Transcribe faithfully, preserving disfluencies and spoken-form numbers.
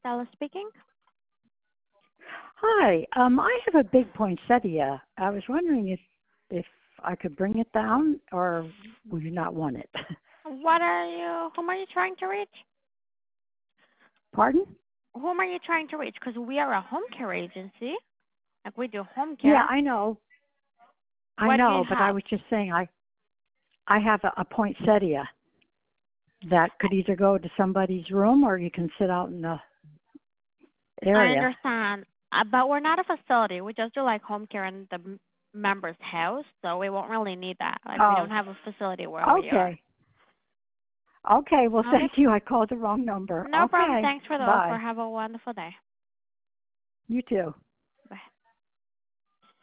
Stella speaking. Hi. Um, I have a big poinsettia. I was wondering if if I could bring it down, or would you not want it? What are you? Whom are you trying to reach? Pardon? Whom are you trying to reach? Because we are a home care agency. Like we do home Yeah, care. I know. I What do you know, but I have? was just saying I I have a, a poinsettia that could either go to somebody's room or you can sit out in the I area. understand, uh, but we're not a facility. We just do like home care in the m- member's house, so we won't really need that. Like we don't Oh, have a facility where we are. okay. Okay, well, Okay. thank you. I called the wrong number. No problem. Okay, Thanks for the offer. bye. Have a wonderful day. You too.